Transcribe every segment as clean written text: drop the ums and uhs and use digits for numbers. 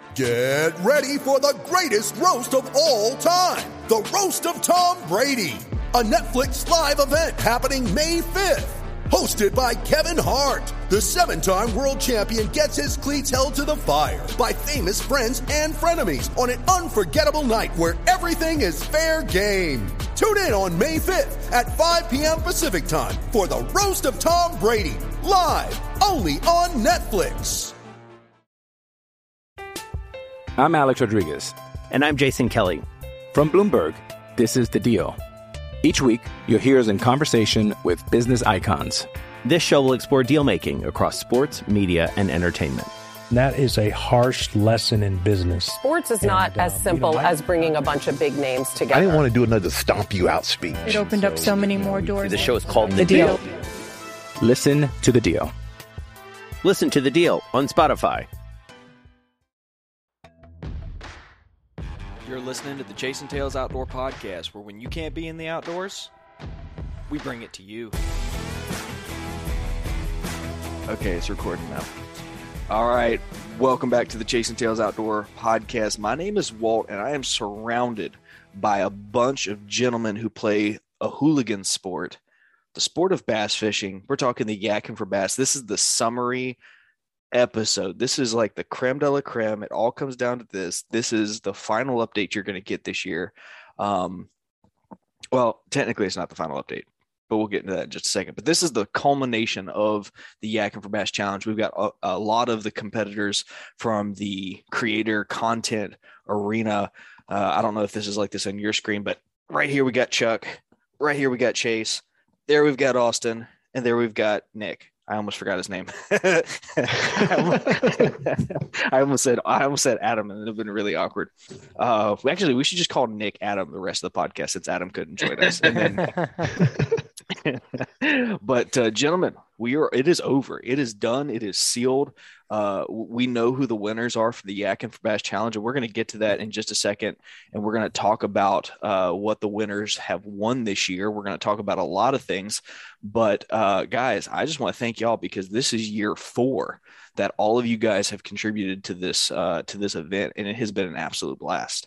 Get ready for the greatest roast of all time, the Roast of Tom Brady, a Netflix live event happening May 5th. Hosted by Kevin Hart, the 7-time world champion gets his cleats held to the fire by famous friends and frenemies on an unforgettable night where everything is fair game. Tune in on May 5th at 5 p.m. Pacific time for the Roast of Tom Brady, live only on Netflix. I'm Alex Rodriguez. And I'm Jason Kelly. From Bloomberg, this is The Deal. Each week, you'll hear us in conversation with business icons. This show will explore deal-making across sports, media, and entertainment. That is a harsh lesson in business. Sports is not as simple as bringing a bunch of big names together. I didn't want to do another stomp you out speech. It opened up so many more doors. The show is called The Deal. Listen to The Deal. Listen to The Deal on Spotify. You're listening to the Chasing Tales Outdoor Podcast, where when you can't be in the outdoors, we bring it to you. Okay, it's recording now. All right, welcome back to the Chasing Tales Outdoor Podcast. My name is Walt, and I am surrounded by a bunch of gentlemen who play a hooligan sport, the sport of bass fishing. We're talking the Yakking for Bass. This is the summary episode. This is like the creme de la creme. It all comes down to this. This is the final update you're going to get this year. Well, technically it's not the final update, but we'll get into that in just a second. But this is the culmination of the Yakking for Bass Challenge. We've got a lot of the competitors from the creator content arena. I don't know if this is like this on your screen, but right here we got Chuck. Right here we got Chase. There we've got Austin. And there we've got Nick. I almost forgot his name. I almost said Adam, and it would have been really awkward. We should just call Nick Adam the rest of the podcast since Adam couldn't join us. And then, but gentlemen, it is over. It is done. It is sealed. We know who the winners are for the Yakking for Bass Challenge, and we're going to get to that in just a second. And we're going to talk about what the winners have won this year. We're going to talk about a lot of things. But guys, I just want to thank y'all because this is year 4 that all of you guys have contributed to this event, and it has been an absolute blast.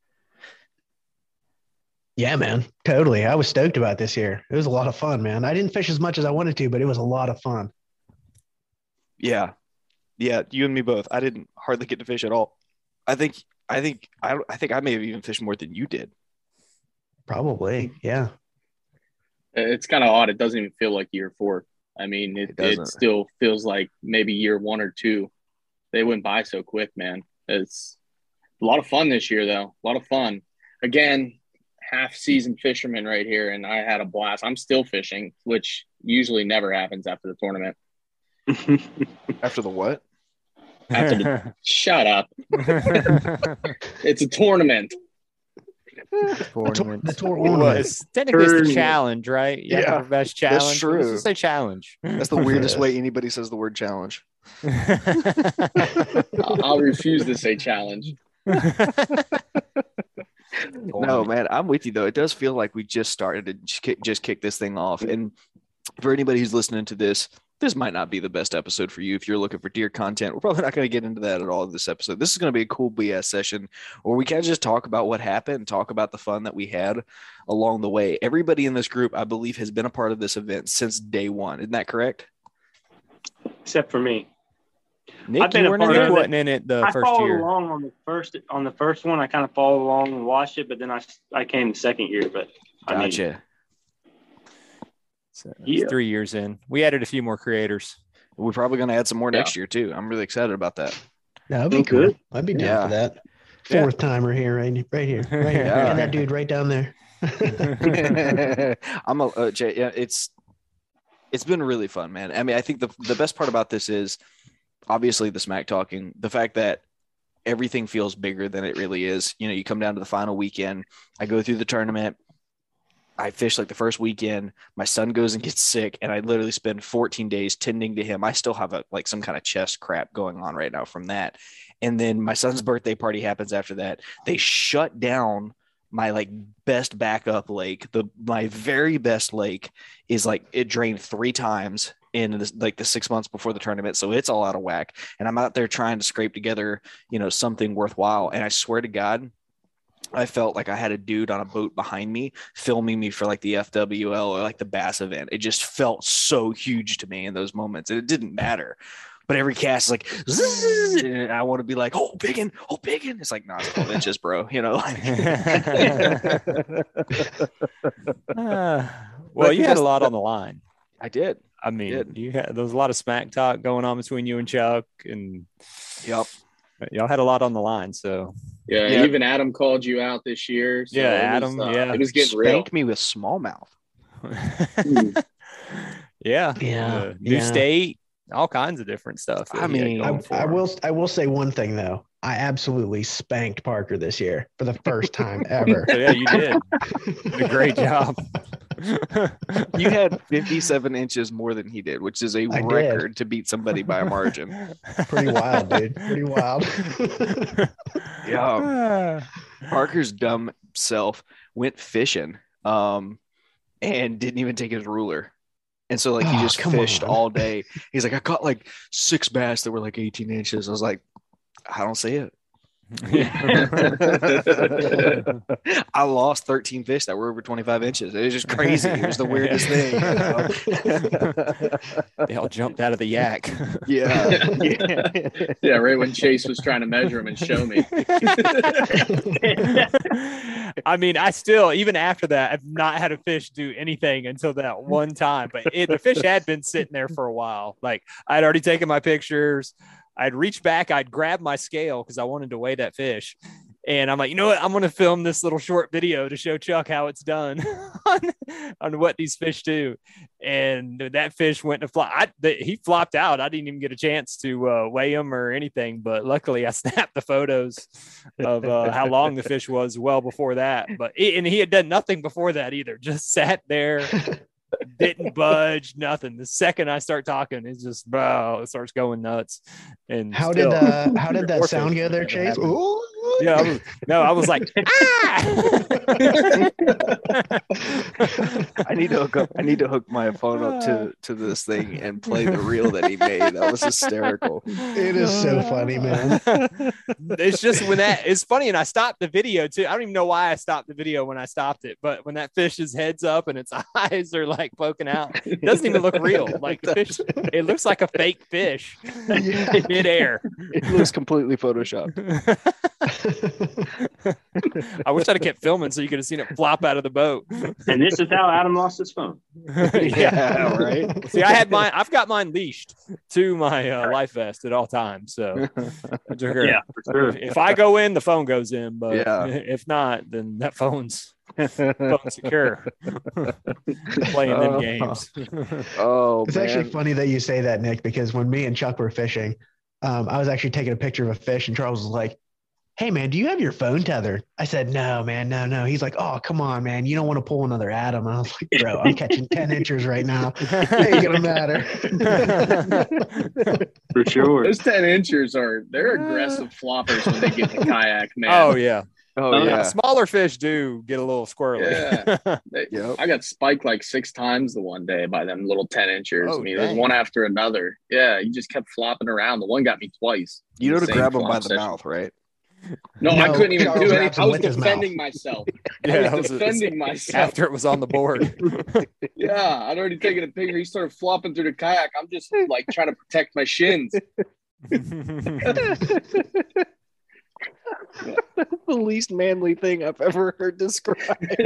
Yeah, man, totally. I was stoked about this year. It was a lot of fun, man. I didn't fish as much as I wanted to, but it was a lot of fun. Yeah, you and me both. I didn't hardly get to fish at all. I think I may have even fished more than you did. Probably, yeah. It's kind of odd. It doesn't even feel like year 4. I mean, it still feels like maybe year 1 or 2. They went by so quick, man. It's a lot of fun this year, though. A lot of fun. Again, half-season fisherman right here, and I had a blast. I'm still fishing, which usually never happens after the tournament. After the what? Shut up. It's a tournament. The tournament. It's technically it's the challenge, right? Yeah, best challenge. That's true. Let's just say challenge. That's the weirdest way anybody says the word challenge. I'll refuse to say challenge. No, man, I'm with you though. It does feel like we just started to just kick this thing off. And for anybody who's listening to this might not be the best episode for you if you're looking for deer content. We're probably not going to get into that at all in this episode. This is going to be a cool BS session where we kind of just talk about what happened and talk about the fun that we had along the way. Everybody in this group, I believe, has been a part of this event since day one. Isn't that correct? Except for me. Nick, I've been a part of it. In the I first followed year. along on the first one. I kind of followed along and watched it, but then I came the second year. But gotcha. So it's 3 years in. We added a few more creators. We're probably going to add some more next year too. I'm really excited about that. That'd be cool. I'd be down for that. Fourth timer here, right here. And that dude right down there. It's been really fun, man. I mean, I think the best part about this is obviously the smack talking, the fact that everything feels bigger than it really is. You know, you come down to the final weekend, I go through the tournament, I fish like the first weekend, my son goes and gets sick, and I literally spend 14 days tending to him. I still have some kind of chest crap going on right now from that. And then my son's birthday party happens after that. They shut down my like best backup lake, my very best lake is like it drained 3 times in the 6 months before the tournament. So it's all out of whack. And I'm out there trying to scrape together, something worthwhile. And I swear to God, I felt like I had a dude on a boat behind me filming me for like the FWL or like the bass event. It just felt so huge to me in those moments. And it didn't matter. But every cast is like, zzz, and I want to be like, oh, biggin. It's like, nah, it's 12 inches, bro. Well, you had a lot on the line. I did. I mean, there was a lot of smack talk going on between you and Chuck, and yep, y'all had a lot on the line. So yeah. Even Adam called you out this year. So Adam, it was getting spanked me with smallmouth. New state. All kinds of different stuff. I mean, I will say one thing though. I absolutely spanked Parker this year for the first time ever. Yeah, you did. A great job. You had 57 inches more than he did, which is a record to beat somebody by a margin. Pretty wild, dude. Pretty wild. Yeah. Parker's dumb self went fishing and didn't even take his ruler. And so like he just fished all day. He's like, I caught like 6 bass that were like 18 inches. I was like, I don't see it. I lost 13 fish that were over 25 inches. It was just crazy. It was the weirdest thing. They all jumped out of the yak. Yeah, right when Chase was trying to measure them and show me. I mean, I still, even after that, I've not had a fish do anything until that one time. But the fish had been sitting there for a while. Like I'd already taken my pictures. I'd reach back, I'd grab my scale because I wanted to weigh that fish. And I'm like, you know what? I'm going to film this little short video to show Chuck how it's done on what these fish do. And that fish went to fly. He flopped out. I didn't even get a chance to weigh him or anything. But luckily, I snapped the photos of how long the fish was well before that. And he had done nothing before that either. Just sat there. Didn't budge, nothing. The second I start talking, it's just it starts going nuts. And how did that sound go there, Chase? Ooh. Yeah, I was like, I need to hook my phone up to this thing and play the reel that he made. That was hysterical. It is so funny, man. It's just it's funny, and I stopped the video too. I don't even know why I stopped the video when I stopped it, but when that fish's head's up and its eyes are like poking out, it doesn't even look real. Like the fish, it looks like a fake fish in midair. It looks completely photoshopped. I wish I'd have kept filming so you could have seen it flop out of the boat. And this is how Adam lost his phone. Yeah, right. See, I've got mine leashed to my life vest at all times. So yeah, for sure. If I go in, the phone goes in. But if not, then that phone's secure. Playing them games. It's actually funny that you say that, Nick, because when me and Chuck were fishing, I was actually taking a picture of a fish, and Charles was like, "Hey man, do you have your phone tethered?" I said, "No, man, no." He's like, "Oh, come on, man. You don't want to pull another Adam." And I was like, "Bro, I'm catching 10 inches right now. It ain't gonna matter." For sure. Those 10 inchers they're aggressive floppers when they get in the kayak, man. Oh yeah. Smaller fish do get a little squirrely. Yeah. I got spiked like 6 times the one day by them little 10 inchers. Oh, I mean, it was one after another. Yeah, he just kept flopping around. The one got me twice. You know to grab him by the mouth, right? No, I couldn't even do anything. I was defending myself. I was defending myself after it was on the board. Yeah, I'd already taken a picture. He started flopping through the kayak. I'm just like trying to protect my shins. The least manly thing I've ever heard described.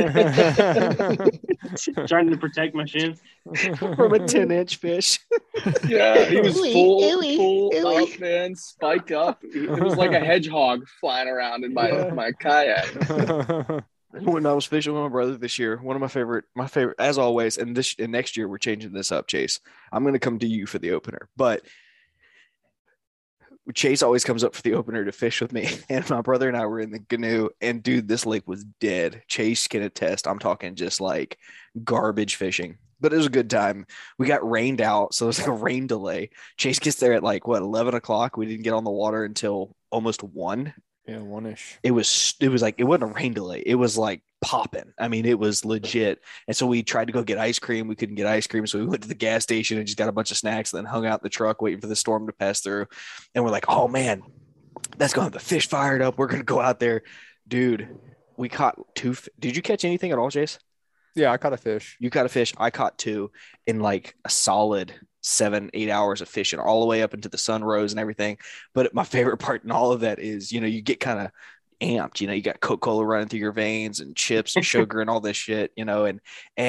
Trying to protect my shins from a 10-inch fish. Yeah, he was full up, man, spike up. It was like a hedgehog flying around in my kayak. When I was fishing with my brother this year, one of my favorite, as always, and next year we're changing this up, Chase. I'm going to come to you for the opener, but Chase always comes up for the opener to fish with me, and my brother and I were in the canoe, and dude, this lake was dead. Chase can attest. I'm talking just like garbage fishing, but it was a good time. We got rained out, so it was like a rain delay. Chase gets there at 11 o'clock. We didn't get on the water until almost 1. Yeah, one-ish. It was like, it wasn't a rain delay. It was like popping. I mean, it was legit. And so we tried to go get ice cream. We couldn't get ice cream. So we went to the gas station and just got a bunch of snacks and then hung out in the truck waiting for the storm to pass through. And we're like, oh man, that's going to have the fish fired up. We're going to go out there. Dude, we caught 2. Did you catch anything at all, Jace? Yeah, I caught a fish. You caught a fish. I caught 2 in like a solid 7-8 hours of fishing all the way up into the sun rose and everything. But my favorite part in all of that is, you get kind of amped, you got Coca-Cola running through your veins and chips and sugar and all this shit, and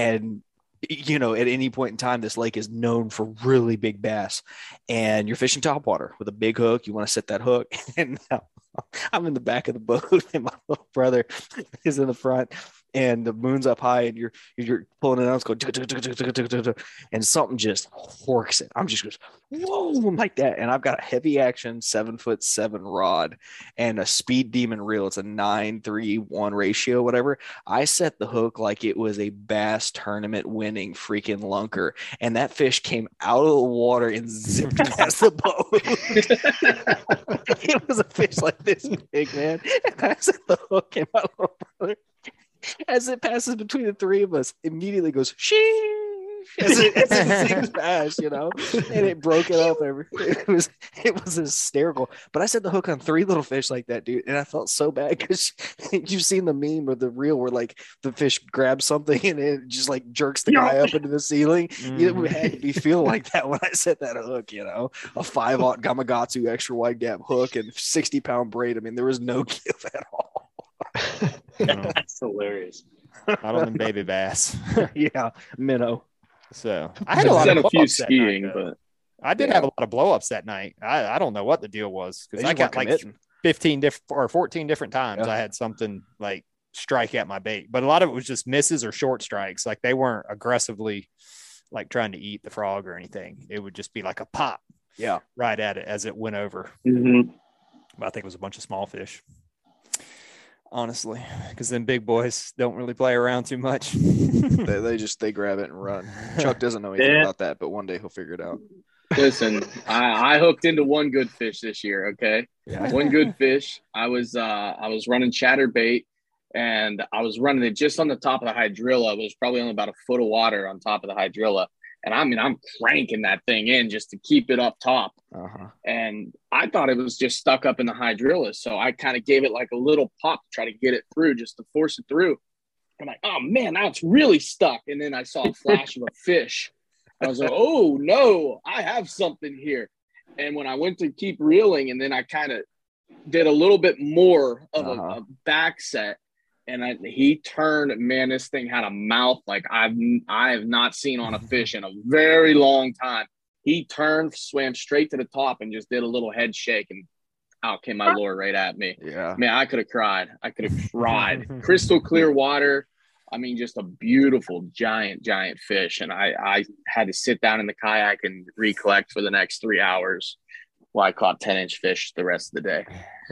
at any point in time, this lake is known for really big bass, and you're fishing topwater with a big hook. You want to set that hook, and I'm in the back of the boat and my little brother is in the front, and the moon's up high, and you're pulling it out, it's going, and something just horks it. I'm just goes, whoa, like that. And I've got a heavy action 7'7" rod and a Speed Demon reel. It's a 9-3-1 ratio, whatever. I set the hook like it was a bass tournament winning freaking lunker, and that fish came out of the water and zipped past the boat. It was a fish like this big, man. And I set the hook, and my little brother, as it passes between the 3 of us, immediately goes, sheesh, as it zings past, and it broke it up. It was hysterical. But I set the hook on 3 little fish like that, dude, and I felt so bad because you've seen the meme or the reel where like the fish grabs something and it just like jerks the guy up into the ceiling. It had to be feeling like that when I set that hook, a 5/0 Gamakatsu extra wide gap hook and 60-pound braid. I mean, there was no give at all. That's hilarious. Not on the baby bass. Yeah, minnow. So I had a few skiing, but I did have a lot of blow-ups that night. I don't know what the deal was, because I got like 15 or 14 different times. I had something like strike at my bait, but a lot of it was just misses or short strikes. Like they weren't aggressively like trying to eat the frog or anything. It would just be like a pop, right at it as it went over. Mm-hmm. But I think it was a bunch of small fish, honestly, because then big boys don't really play around too much. they grab it and run. Chuck doesn't know anything about that, but one day he'll figure it out. Listen, I hooked into one good fish this year. Okay, one good fish. I was running chatterbait, and I was running it just on the top of the hydrilla. It was probably only about a foot of water on top of the hydrilla. And I'm cranking that thing in just to keep it up top. And I thought it was just stuck up in the hydrilla. So I kind of gave it like a little pop to try to get it through, just to force it through. I'm like, oh man, now it's really stuck. And then I saw a flash of a fish. I was like, oh no, I have something here. And when I went to keep reeling, and then I kind of did a little bit more of a back set, and he turned, man, this thing had a mouth like I have not seen on a fish in a very long time. He turned, swam straight to the top, and just did a little head shake, and out came my lure right at me. Yeah. Man, I could have cried. Crystal clear water. I mean, just a beautiful, giant fish. And I had to sit down in the kayak and recollect for the next 3 hours while I caught 10-inch fish the rest of the day.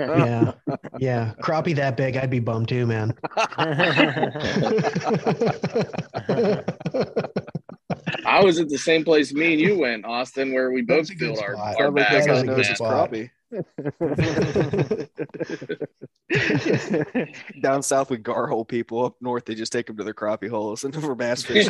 Yeah. Crappie that big, I'd be bummed too, man. I was at the same place me and you went, Austin, where we both filled our bags. Crappie. Down south we gar hole people. Up north they just take them to their crappie holes and for bass fishing.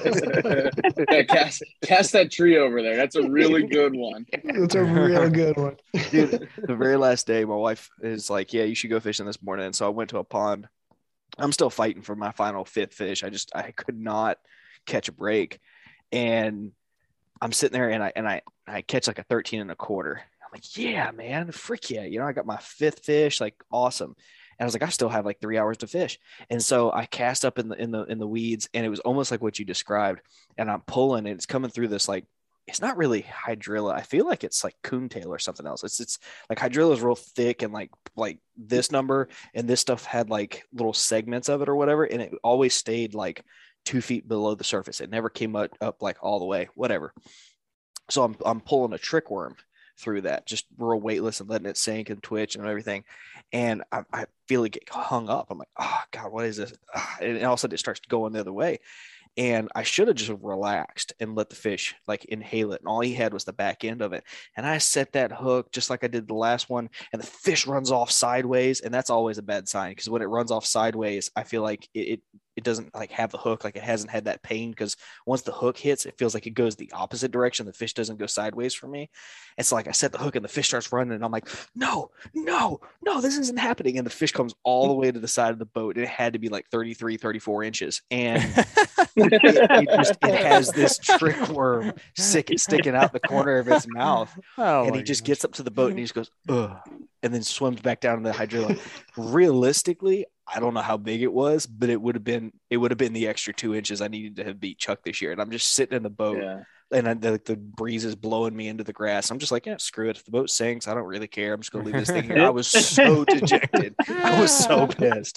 Cast that tree over there. That's a really good one. That's a real good one. Dude, the very last day my wife is like, yeah, you should go fishing this morning. And so I went to a pond. I'm still fighting for my final 5th fish. I could not catch a break. And I'm sitting there and I catch like a 13 1/4. Like, yeah, man, frick yeah. I got my 5th fish, like awesome. And I was like, I still have like 3 hours to fish. And so I cast up in the weeds, and it was almost like what you described. And I'm pulling, and it's coming through this, like, it's not really hydrilla. I feel like it's like coontail or something else. It's like hydrilla is real thick, and like this number, and this stuff had like little segments of it or whatever. And it always stayed like 2 feet below the surface. It never came up like all the way, whatever. So I'm pulling a trick worm through that, just real weightless and letting it sink and twitch and everything. And I feel it get hung up. I'm like, oh God, what is this? And all of a sudden it starts going the other way. And I should have just relaxed and let the fish like inhale it. And all he had was the back end of it. And I set that hook just like I did the last one. And the fish runs off sideways. And that's always a bad sign, because when it runs off sideways, I feel like it doesn't like have the hook. Like it hasn't had that pain, because once the hook hits, it feels like it goes the opposite direction. The fish doesn't go sideways for me. And so like I set the hook and the fish starts running, and I'm like, no, this isn't happening. And the fish comes all the way to the side of the boat. And it had to be like 33, 34 inches. And it has this trick worm sticking out the corner of its mouth. And he just gets up to the boat and he just goes, ugh, and then swims back down in the hydrilla. Realistically, I don't know how big it was, but it would have been the extra 2 inches I needed to have beat Chuck this year. And I'm just sitting in the boat, and the breeze is blowing me into the grass. I'm just like, yeah, screw it. If the boat sinks, I don't really care. I'm just going to leave this thing here. I was so dejected. I was so pissed.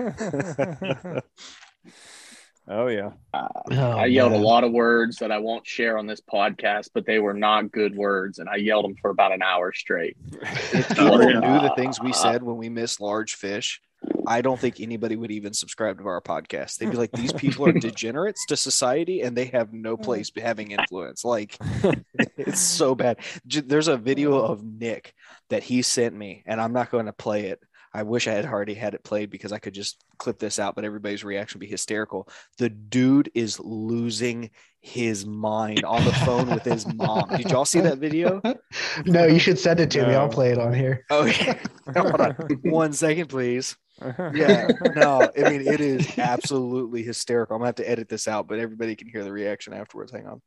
Oh yeah. I yelled a lot of words that I won't share on this podcast, but they were not good words, and I yelled them for about an hour straight. If people knew the things we said when we missed large fish, I don't think anybody would even subscribe to our podcast. They'd be like, these people are degenerates to society and they have no place having influence. Like, it's so bad. There's a video of Nick that he sent me, and I'm not going to play it. I wish I had already had it played, because I could just clip this out, but everybody's reaction would be hysterical. The dude is losing his mind on the phone with his mom. Did y'all see that video? No, you should send it to me. I'll play it on here. Okay. Hold on 1 second, please. Yeah, no, I mean, it is absolutely hysterical. I'm gonna have to edit this out, but everybody can hear the reaction afterwards. Hang on.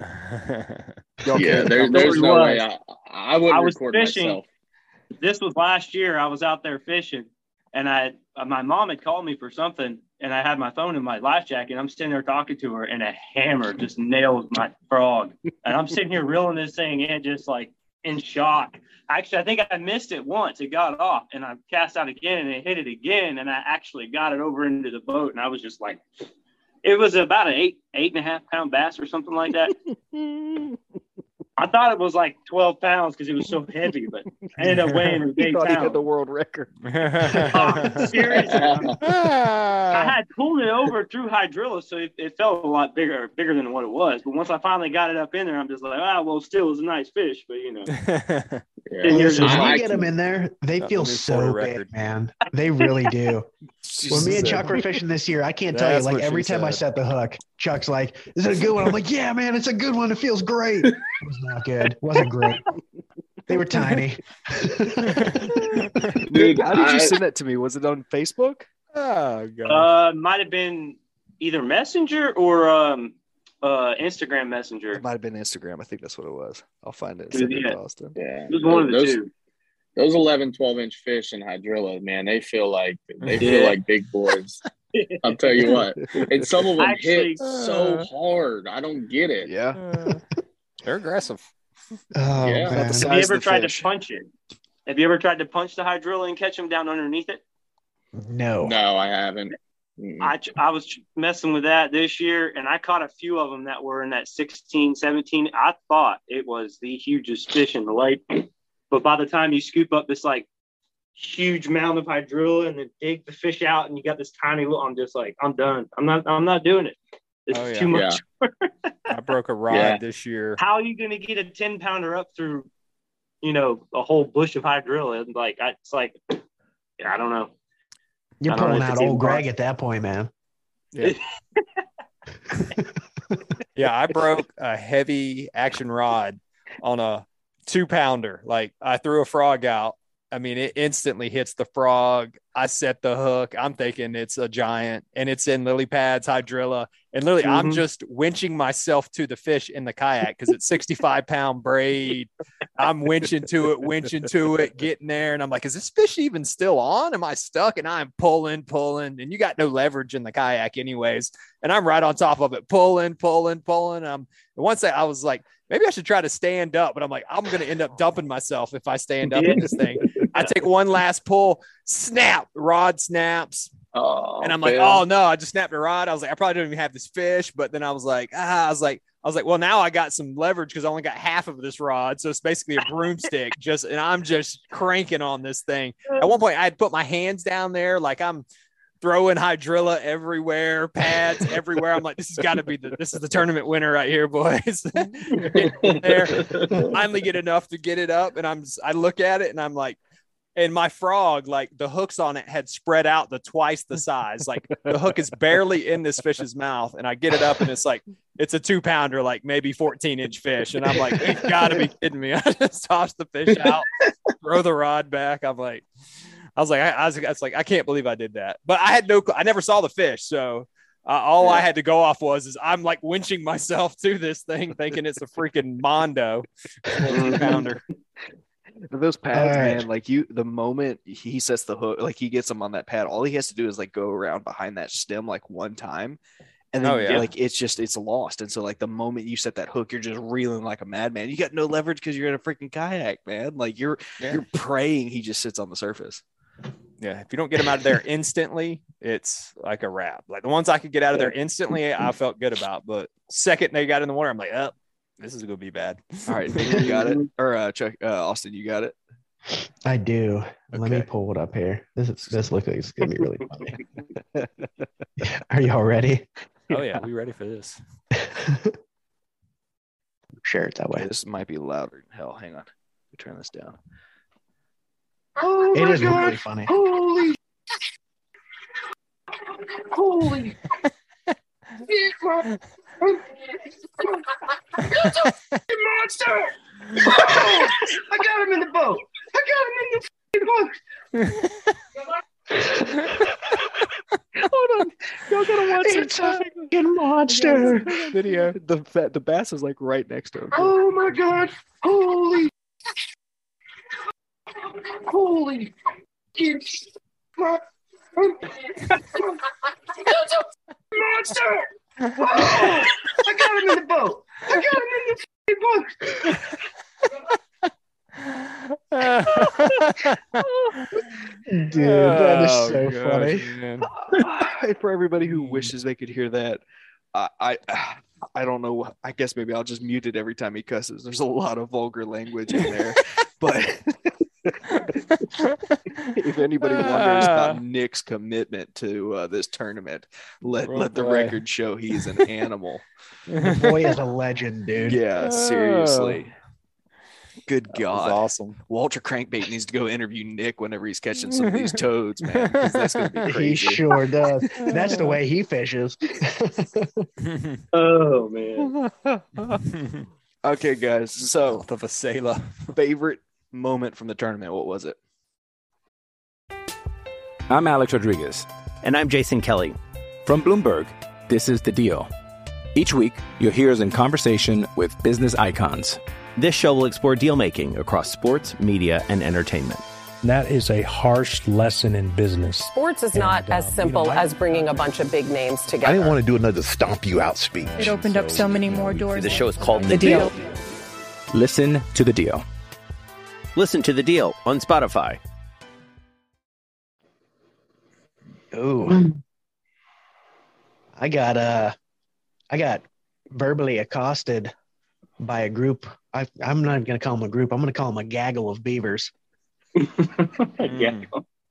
Yeah, there's no way I wouldn't record fishing. myself. This was last year. I was out there fishing, and my mom had called me for something, and I had my phone in my life jacket. I'm sitting there talking to her, and a hammer just nails my frog, and I'm sitting here reeling this thing in, just like in shock. Actually, I think I missed it once. It got off, and I cast out again, and it hit it again, and I actually got it over into the boat, and I was just like, it was about an 8.5 pound bass or something like that. I thought it was like 12 pounds because it was so heavy, but I ended up weighing it 8 pounds. He had the world record. Seriously. I had pulled it over through hydrilla, so it felt a lot bigger than what it was. But once I finally got it up in there, I'm just like, well, still it was a nice fish, but you know. When you get them in there, they feel so big, man. They really do. When me and Chuck were fishing this year, I can't tell you, like every time I set the hook, Chuck's like, is it a good one? I'm like, yeah, man, it's a good one. It feels great. It was not good. It wasn't great. They were tiny. Dude, how did you send that to me? Was it on Facebook? Oh, God. Might have been either Messenger or Instagram Messenger. It might have been Instagram. I think that's what it was. I'll find it. Austin. Yeah. It was one of the two. Those 11, 12-inch fish in hydrilla, man, they feel like big boys. I'll tell you what. And some of them hit so hard. I don't get it. Yeah. They're aggressive. Oh, yeah. Man. Have you ever tried to punch it? Have you ever tried to punch the hydrilla and catch them down underneath it? No, I haven't. I was messing with that this year, and I caught a few of them that were in that 16, 17. I thought it was the hugest fish in the lake. But by the time you scoop up this like huge mound of hydrilla and then dig the fish out, and you got this tiny little, I'm just like, I'm done. I'm not doing it. It's too much. I broke a rod this year. How are you going to get a 10-pounder up through, a whole bush of hydrilla? And I don't know. You're pulling out old Greg at that point, man. Yeah. Yeah, I broke a heavy action rod on a 2-pounder. Like, I threw a frog out. I mean, it instantly hits the frog. I set the hook. I'm thinking it's a giant, and it's in lily pads, hydrilla. And literally, I'm just winching myself to the fish in the kayak because it's 65-pound braid. I'm winching to it, getting there. And I'm like, is this fish even still on? Am I stuck? And I'm pulling. And you got no leverage in the kayak anyways. And I'm right on top of it, pulling. And once I was like, maybe I should try to stand up, but I'm like, I'm going to end up dumping myself if I stand up in this thing. I take one last pull, snap, rod snaps. And I'm like, oh no, I just snapped a rod. I was like, I probably don't even have this fish. But then I was like, well, now I got some leverage because I only got half of this rod. So it's basically a broomstick and I'm just cranking on this thing. At one point I had put my hands down there. Like I'm throwing hydrilla everywhere, pads everywhere. I'm like, this has got to be this is the tournament winner right here, boys. There, finally get enough to get it up, and I look at it and I'm like, and my frog, like the hooks on it had spread out to twice the size. Like the hook is barely in this fish's mouth, and I get it up and it's like it's a 2-pounder, like maybe 14-inch fish, and I'm like, you've got to be kidding me! I just toss the fish out, throw the rod back. I was like, I can't believe I did that. But I never saw the fish. So all I had to go off is I'm like winching myself to this thing, thinking it's a freaking Mondo 2-pounder. Those pads, man, like the moment he sets the hook, like he gets them on that pad, all he has to do is like go around behind that stem like one time. And then like it's lost. And so like the moment you set that hook, you're just reeling like a madman. You got no leverage because you're in a freaking kayak, man. Like you're praying he just sits on the surface. Yeah, if you don't get him out of there instantly, it's like a wrap. Like the ones I could get out of there instantly, I felt good about. But second they got in the water, I'm like, oh, this is gonna be bad. All right, Nick, you got it, or Chuck, Austin, you got it. I do. Okay. Let me pull it up here. This looks like it's gonna be really funny. Are y'all ready? Oh yeah, we ready for this? Share it that way. This might be louder. Hell, hang on. Let me turn this down. Oh, it is really funny. Holy It's a monster! Oh, I got him in the boat. Hold on, y'all gotta watch it's a fucking monster video. The bass is like right next to him. Oh my god! Holy! It's a monster! Oh, I got him in the boat. Dude, that is so funny. And for everybody who wishes they could hear that, I don't know. I guess maybe I'll just mute it every time he cusses. There's a lot of vulgar language in there, but if anybody wonders about Nick's commitment to this tournament, let the record show he's an animal. The boy is a legend, dude. Yeah, seriously. Good God. Awesome. Walter Crankbait needs to go interview Nick whenever he's catching some of these toads, man. That's going to be crazy. He sure does. That's the way he fishes. Oh, man. Okay, guys. So, the Vasela. Favorite moment from the tournament, what was it? I'm Alex Rodriguez. And I'm Jason Kelly. From Bloomberg, this is The Deal. Each week, you'll hear us in conversation with business icons. This show will explore deal-making across sports, media, and entertainment. That is a harsh lesson in business. Sports is not as simple as bringing a bunch of big names together. I didn't want to do another stomp you out speech. It opened up so many more doors. The show is called The Deal. Listen to The Deal. Listen to The Deal on Spotify. Ooh. I got verbally accosted by a group. I'm not even going to call them a group. I'm going to call them a gaggle of beavers. Yeah.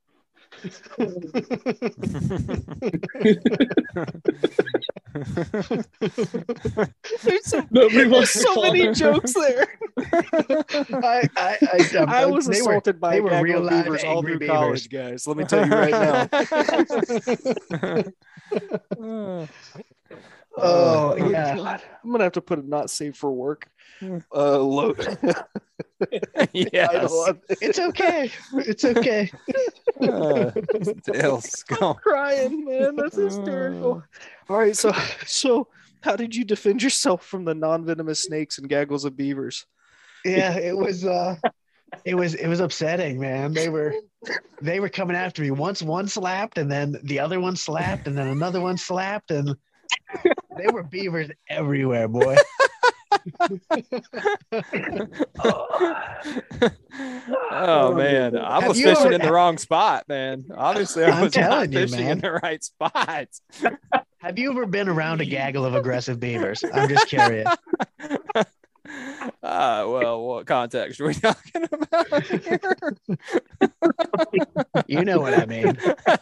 There's so many jokes there. I was assaulted by real live beavers all through beavers. college, guys. Let me tell you right now. Oh yeah. God. I'm gonna have to put a not safe for work load. Yes. It's okay. It's okay. I'm crying, man. That's hysterical. All right, so how did you defend yourself from the non-venomous snakes and gaggles of beavers? Yeah, it was upsetting, man. They were coming after me. Once one slapped, and then the other one slapped, and then another one slapped, and they were beavers everywhere, boy. Oh man, I was fishing in the wrong spot, man. Obviously, I was not fishing in the right spot. Have you ever been around a gaggle of aggressive beavers? I'm just curious. Well, what context are we talking about here? You know what I mean.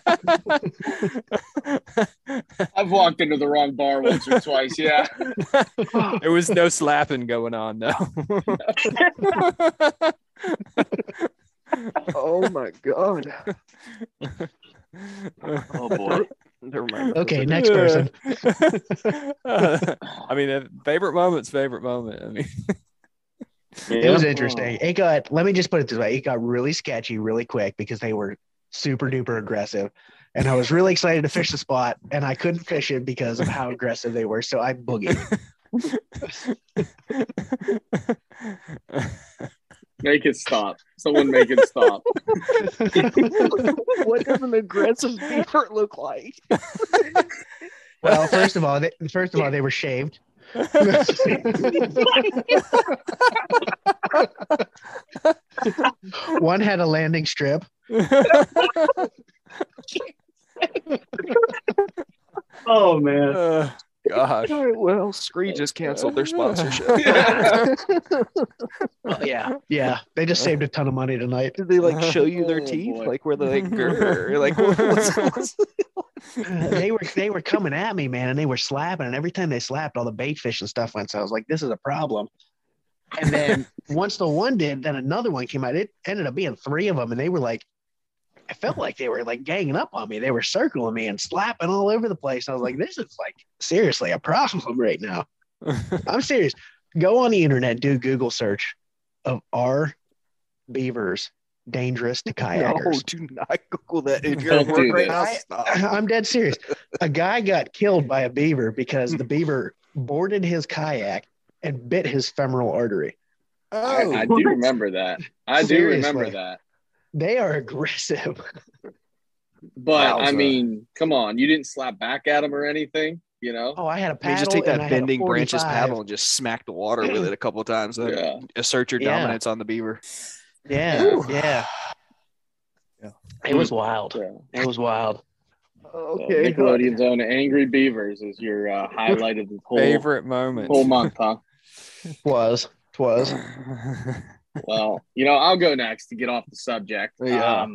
I've walked into the wrong bar once or twice. Yeah. There was no slapping going on, though. Oh my God. Oh boy. Never mind. Okay, next person. I mean, favorite moment. I mean, it was interesting. Let me just put it this way. It got really sketchy really quick because they were super duper aggressive. And I was really excited to fish the spot, and I couldn't fish it because of how aggressive they were. So I boogied. Make it stop. Someone make it stop. What does an aggressive beaver look like? Well, first of all, they were shaved. One had a landing strip. Oh man. Gosh. All right, well, Scree just canceled their sponsorship. Oh, yeah. They just saved a ton of money tonight. Did they like show you their teeth? Boy. Like were they like, grr? Like what's They were coming at me, man, and they were slapping, and every time they slapped, all the bait fish and stuff went. So I was like, this is a problem. And then once the one did, then another one came out. It ended up being 3 of them, and they were like, I felt like they were like ganging up on me. They were circling me and slapping all over the place. I was like, this is like seriously a problem right now. I'm serious. Go on the internet, do Google search of are beavers dangerous to kayakers? No, do not Google that. If you're at work right now, stop. I'm dead serious. A guy got killed by a beaver because the beaver boarded his kayak and bit his femoral artery. I do remember that. I do remember that. They are aggressive. But I mean, come on, you didn't slap back at him or anything, you know? Oh, I had a paddle. You just take that bending branches 45. paddle and just smack the water with it a couple of times. Then assert your dominance on the beaver. Yeah. It was wild. Yeah. It was wild. Okay. Nickelodeon's own Angry Beavers is your highlight of the whole favorite moment. Whole month, huh? Twas. Well, I'll go next to get off the subject. Yeah.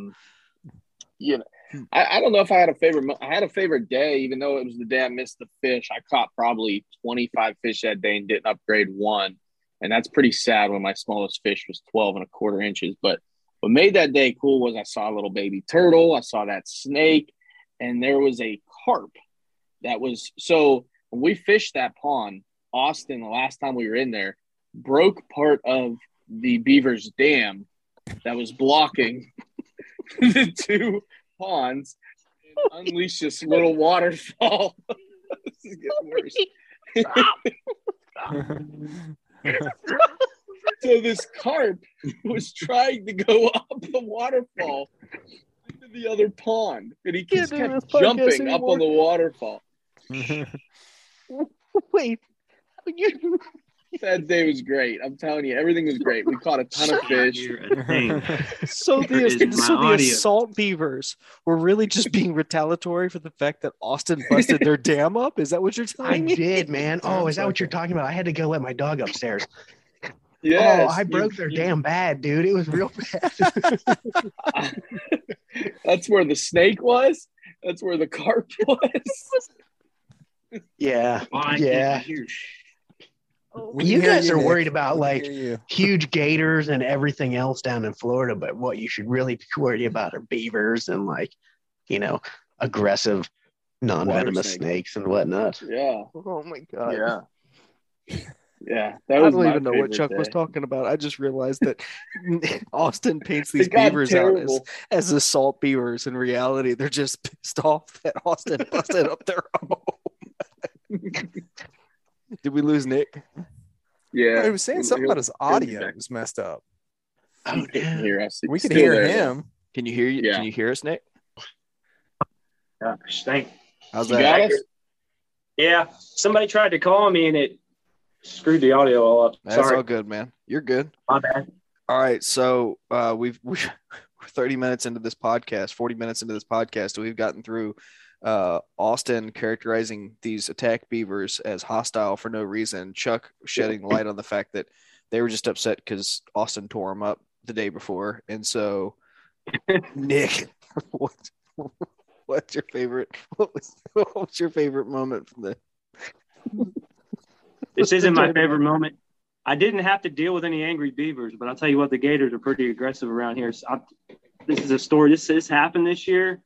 I don't know if I had a favorite. I had a favorite day, even though it was the day I missed the fish. I caught probably 25 fish that day and didn't upgrade one, and that's pretty sad when my smallest fish was 12 1/4 inches. But what made that day cool was I saw a little baby turtle, I saw that snake, and there was a carp. That was so when we fished that pond, Austin, the last time we were in there, broke part of the beaver's dam that was blocking the 2 ponds and unleashed this little waterfall. This is getting worse. So this carp was trying to go up the waterfall into the other pond, and he just kept jumping up on the waterfall. Wait, that day was great. I'm telling you, everything was great. We caught a ton of fish. So the assault beavers were really just being retaliatory for the fact that Austin busted their dam up? Is that what you're telling me? I did, man. Oh, is that what you're talking about? I had to go let my dog upstairs. Yes, I broke their dam bad, dude. It was real bad. That's where the snake was. That's where the carp was. Yeah. You guys are worried about like huge gators and everything else down in Florida, but what you should really be worried about are beavers and like, aggressive non-venomous snakes and whatnot. Yeah. Oh my God. Yeah. I don't even know what Chuck was talking about. I just realized that Austin paints these beavers out as assault beavers. In reality, they're just pissed off that Austin busted up their home. Did we lose Nick? Yeah. He was saying something about his audio was messed up. Oh, hear us. We can hear him. Can you hear you? Yeah. Can you hear us, Nick? Gosh, thank you. How's that? Got us? Yeah. Somebody tried to call me and it screwed the audio all up. That's all good, man. You're good. My bad. All right. So we're 30 minutes into this podcast, 40 minutes into this podcast. We've gotten through Austin characterizing these attack beavers as hostile for no reason, Chuck shedding light on the fact that They were just upset because Austin tore them up the day before. And so, Nick, what's your favorite? What was your favorite moment from the? This isn't my favorite moment. I didn't have to deal with any angry beavers, but I'll tell you what, the Gators are pretty aggressive around here. So this is a story. This happened this year.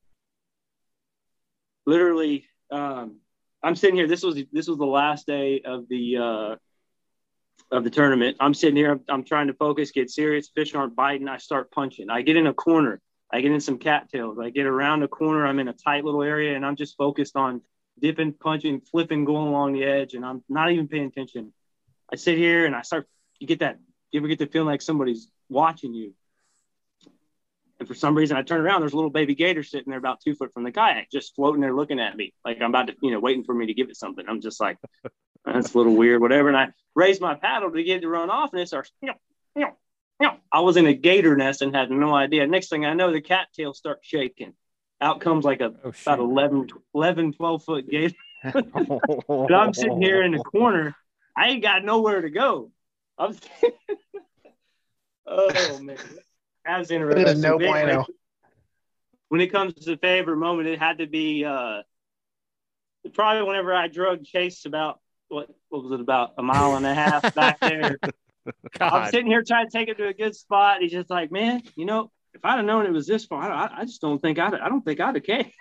Literally, I'm sitting here. This was the last day of the tournament. I'm sitting here. I'm trying to focus, get serious. Fish aren't biting. I start punching. I get in a corner. I get in some cattails. I get around the corner. I'm in a tight little area, and I'm just focused on dipping, punching, flipping, going along the edge, and I'm not even paying attention. I sit here and I start. You ever get the feeling like somebody's watching you? And for some reason, I turn around. There's a little baby gator sitting there about 2 foot from the kayak, just floating there looking at me like I'm about to, waiting for me to give it something. I'm just like, that's a little weird, whatever. And I raise my paddle to get it to run off, and it starts, I was in a gator nest and had no idea. Next thing I know, the cattails start shaking. Out comes like about 11, 12 foot gator. And I'm sitting here in the corner. I ain't got nowhere to go. Oh, man. That's interesting. No bueno. When it comes to favorite moment, it had to be probably whenever I drug Chase about, what was it, about a mile and a half back there. I'm sitting here trying to take him to a good spot. He's just like, man, if I'd have known it was this far, I just don't think I'd have came.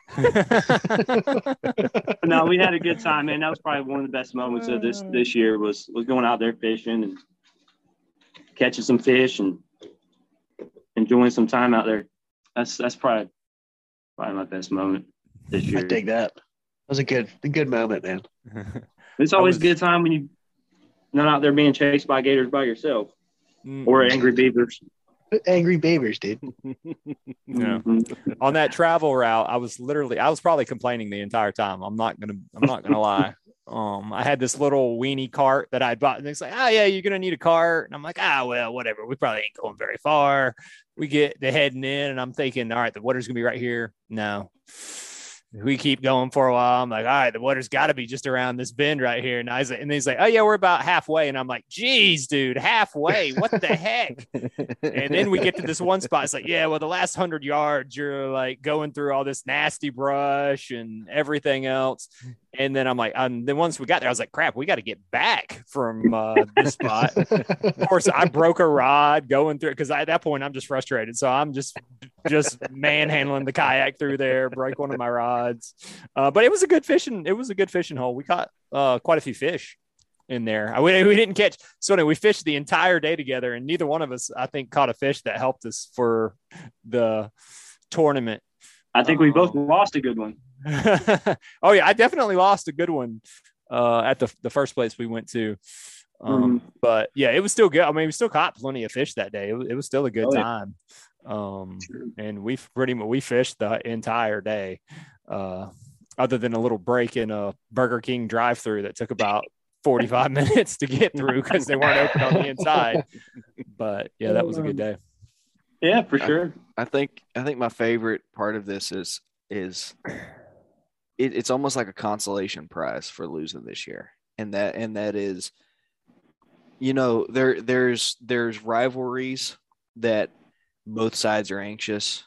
No, we had a good time, man. That was probably one of the best moments of this year was going out there fishing and catching some fish and enjoying some time out there. That's probably my best moment this year. I dig that. That was a good moment, man. It's always a good time when you're not out there being chased by gators by yourself or angry beavers. Angry beavers, dude. Yeah. On that travel route, I was probably complaining the entire time. I'm not gonna lie. I had this little weenie cart that I bought, and it's like, oh yeah, you're gonna need a cart. And I'm like, well, whatever. We probably ain't going very far. We get to heading in, and I'm thinking, all right, the water's gonna be right here. No. We keep going for a while. I'm like, all right, the water's got to be just around this bend right here. And he's like, oh yeah, we're about halfway. And I'm like, geez, dude, halfway. What the heck? And then we get to this one spot. It's like, yeah, well, the last 100 yards, you're like going through all this nasty brush and everything else. And then I'm like, then once we got there, I was like, crap, we got to get back from this spot. Of course, I broke a rod going through it because at that point I'm just frustrated. So I'm just manhandling the kayak through there, break one of my rods. But it was a good fishing. It was a good fishing hole. We caught quite a few fish in there. We didn't catch. So anyway, we fished the entire day together, and neither one of us, I think, caught a fish that helped us for the tournament. I think we both lost a good one. Oh yeah, I definitely lost a good one at the first place we went to. But yeah, it was still good. I mean, we still caught plenty of fish that day. It was still a good time. And we fished the entire day, other than a little break in a Burger King drive-through that took about 45 minutes to get through because they weren't open on the inside. But yeah, that was a good day. Yeah, for sure. I think my favorite part of this is it's almost like a consolation prize for losing this year. And that is, there's rivalries that both sides are anxious,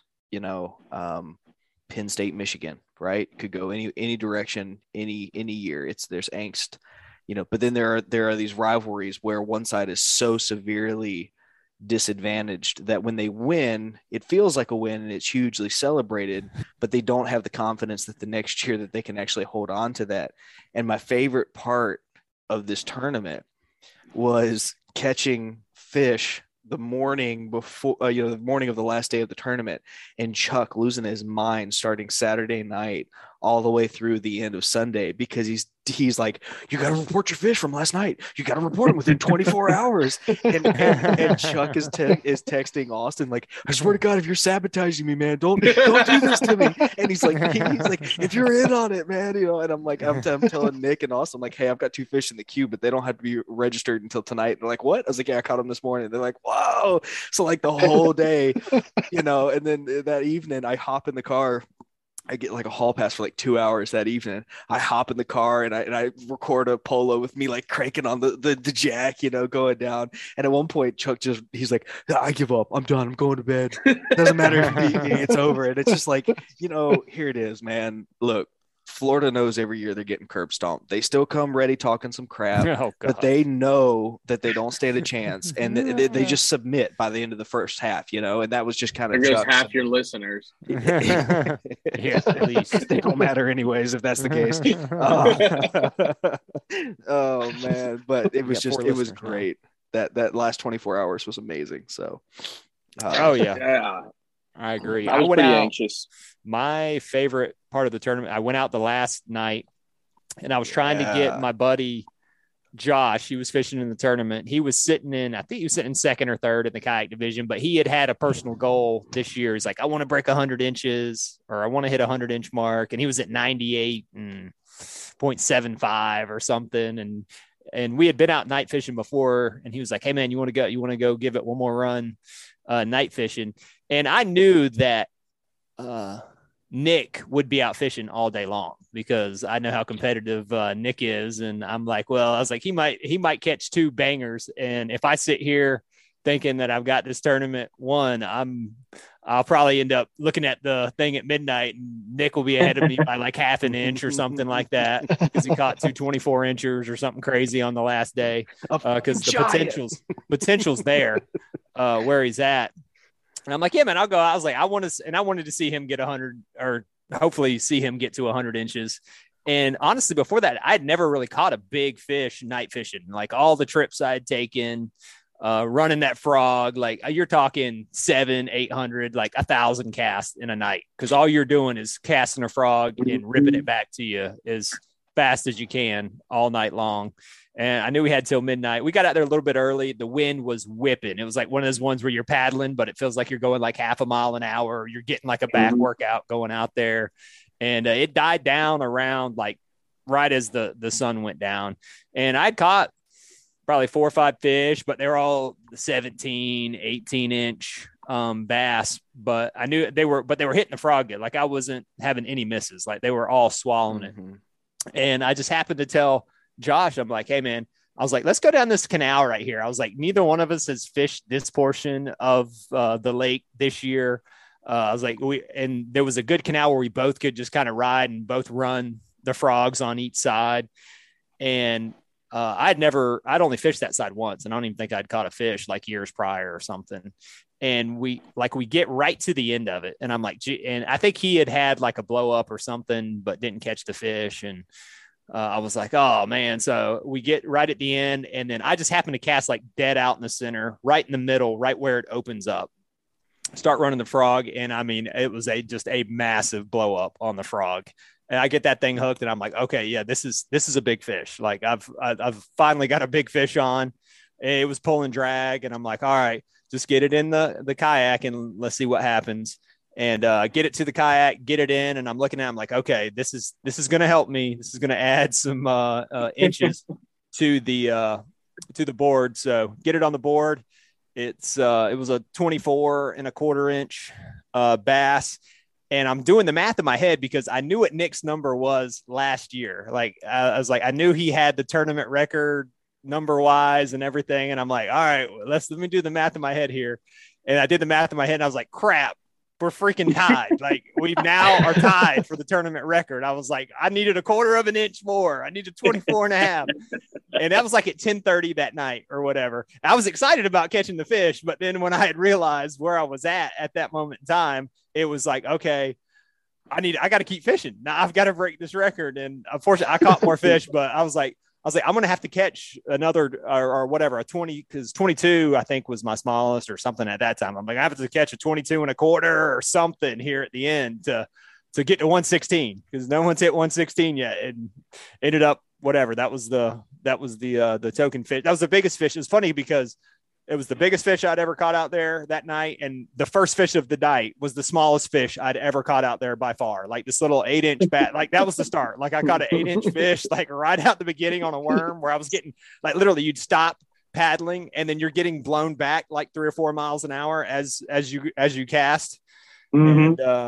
Penn State, Michigan, right? Could go any direction, any year. There's angst, but then there are these rivalries where one side is so severely disadvantaged that when they win, it feels like a win and it's hugely celebrated, but they don't have the confidence that the next year that they can actually hold on to that. And my favorite part of this tournament was catching fish the morning before, the morning of the last day of the tournament, and Chuck losing his mind starting Saturday night all the way through the end of Sunday, because he's like, you got to report your fish from last night. You got to report them within 24 hours. And Chuck is texting Austin like, I swear to God, if you're sabotaging me, man, don't do this to me. And he's like, if you're in on it, man, and I'm like, I'm telling Nick and Austin, like, hey, I've got 2 fish in the queue, but they don't have to be registered until tonight. And they're like, what? I was like, yeah, I caught them this morning. They're like, whoa. So like the whole day, and then that evening I hop in the car I get like a hall pass for like 2 hours that evening. I hop in the car and I record a polo with me like cranking on the jack, you know, going down. And at one point, Chuck he's like, I give up. I'm done. I'm going to bed. It doesn't matter if you beat me. It's over. And it's just like, you know, here it is, man. Look, Florida knows every year they're getting curb stomped. They still come ready talking some crap, but they know that they don't stand a chance, and they just submit by the end of the first half, you know. And that was just kind of half your listeners. Yeah, at least they don't matter anyways if that's the case. Oh man, but it was it was great. That last 24 hours was amazing. So, yeah. I agree. I was went pretty out, anxious. My favorite part of the tournament, I went out the last night and I was trying to get my buddy Josh. He was fishing in the tournament. He was sitting in second or third in the kayak division, but he had a personal goal this year. He's like, I want to break 100 inches or I want to hit 100-inch mark. And he was at 98.75 or something. And we had been out night fishing before. And he was like, hey man, you want to go give it one more run night fishing? And I knew that Nick would be out fishing all day long because I know how competitive Nick is. And I'm like, well, I was like, he might catch 2 bangers. And if I sit here thinking that I've got this tournament won, I'll probably end up looking at the thing at midnight and Nick will be ahead of me by like half an inch or something like that because he caught 2 24 inchers or something crazy on the last day because the potential's there where he's at. And I'm like, yeah, man, I'll go. I was like, I wanted to see him get 100 or hopefully see him get to 100 inches. And honestly, before that, I'd never really caught a big fish night fishing. Like all the trips I'd taken, running that frog, like you're talking 700-800, like 1,000 casts in a night. Cause all you're doing is casting a frog and ripping it back to you as fast as you can all night long. And I knew we had till midnight. We got out there a little bit early. The wind was whipping. It was like one of those ones where you're paddling, but it feels like you're going like half a mile an hour. You're getting like a back workout going out there. And it died down around like right as the sun went down. And I'd caught probably 4 or 5 fish, but they were all 17, 18-inch bass. But I knew they were hitting the frog good. Like I wasn't having any misses. Like they were all swallowing it. And I just happened to tell Josh, I'm like, hey man, I was like, let's go down this canal right here. I was like, neither one of us has fished this portion of the lake this year. I was like, and there was a good canal where we both could just kind of ride and both run the frogs on each side. And I'd only fished that side once. And I don't even think I'd caught a fish like years prior or something. And we get right to the end of it. And I'm like, gee, and I think he had like a blow up or something, but didn't catch the fish. And I was like, oh man. So we get right at the end. And then I just happened to cast like dead out in the center, right in the middle, right where it opens up, start running the frog. And I mean, it was just a massive blow up on the frog. And I get that thing hooked and I'm like, okay, yeah, this is a big fish. Like I've finally got a big fish on. It was pulling drag. And I'm like, all right, just get it in the kayak and let's see what happens. And get it to the kayak, get it in. And I'm looking at it, I'm like, okay, this is going to help me. This is going to add some inches to the board. So get it on the board. It was a 24.25-inch bass. And I'm doing the math in my head because I knew what Nick's number was last year. Like I was like, I knew he had the tournament record number wise and everything. And I'm like, all right, let me do the math in my head here. And I did the math in my head and I was like, crap, we're freaking tied. Like we now are tied for the tournament record. I was like, I needed 1/4 of an inch more. I needed 24.5. And that was like at 10:30 that night or whatever. I was excited about catching the fish. But then when I had realized where I was at that moment in time, it was like, okay, I got to keep fishing. Now I've got to break this record. And unfortunately I caught more fish, but I was like, I'm going to have to catch another or whatever, a 20, because 22, I think was my smallest or something at that time. I'm like, I have to catch a 22.25 or something here at the end to get to 116 because no one's hit 116 yet. And ended up, whatever. That was the token fish. That was the biggest fish. It was funny because it was the biggest fish I'd ever caught out there that night. And the first fish of the night was the smallest fish I'd ever caught out there by far. Like this little 8-inch bat, like that was the start. Like I caught an 8-inch fish, like right out the beginning on a worm where I was getting like, literally you'd stop paddling and then you're getting blown back like 3 or 4 miles an hour as you cast. And,